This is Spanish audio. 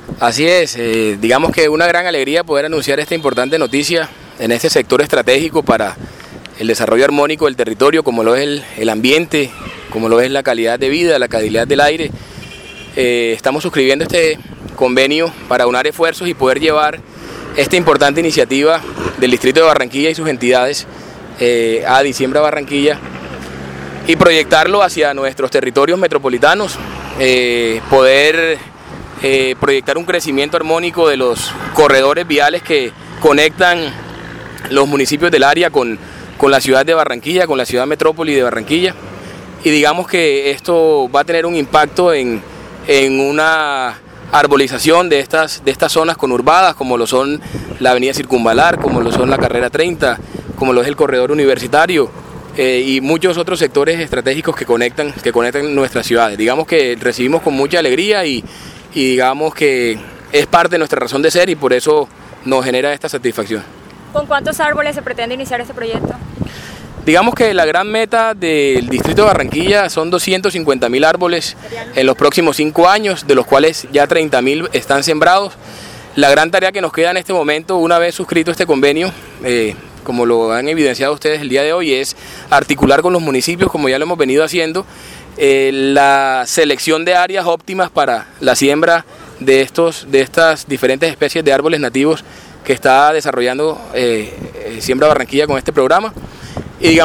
Así es, digamos que una gran alegría poder anunciar esta importante noticia en este sector estratégico para el desarrollo armónico del territorio, como lo es el ambiente, como lo es la calidad de vida, la calidad del aire. Estamos suscribiendo este convenio para unar esfuerzos y poder llevar esta importante iniciativa del Distrito de Barranquilla y sus entidades a Diciembra Barranquilla y proyectarlo hacia nuestros territorios metropolitanos, poder proyectar un crecimiento armónico de los corredores viales que conectan los municipios del área con la ciudad de Barranquilla, con la ciudad metrópoli de Barranquilla, y digamos que esto va a tener un impacto en una arbolización de estas zonas conurbadas, como lo son la avenida Circunvalar, como lo son la carrera 30, como lo es el corredor universitario, y muchos otros sectores estratégicos que conectan nuestras ciudades. Digamos que recibimos con mucha alegría y digamos que es parte de nuestra razón de ser y por eso nos genera esta satisfacción. ¿Con cuántos árboles se pretende iniciar este proyecto? Digamos que la gran meta del Distrito de Barranquilla son 250.000 árboles en los próximos 5 años, de los cuales ya 30.000 están sembrados. La gran tarea que nos queda en este momento, una vez suscrito este convenio, como lo han evidenciado ustedes el día de hoy, es articular con los municipios, como ya lo hemos venido haciendo, la selección de áreas óptimas para la siembra de estas diferentes especies de árboles nativos que está desarrollando Siembra Barranquilla con este programa.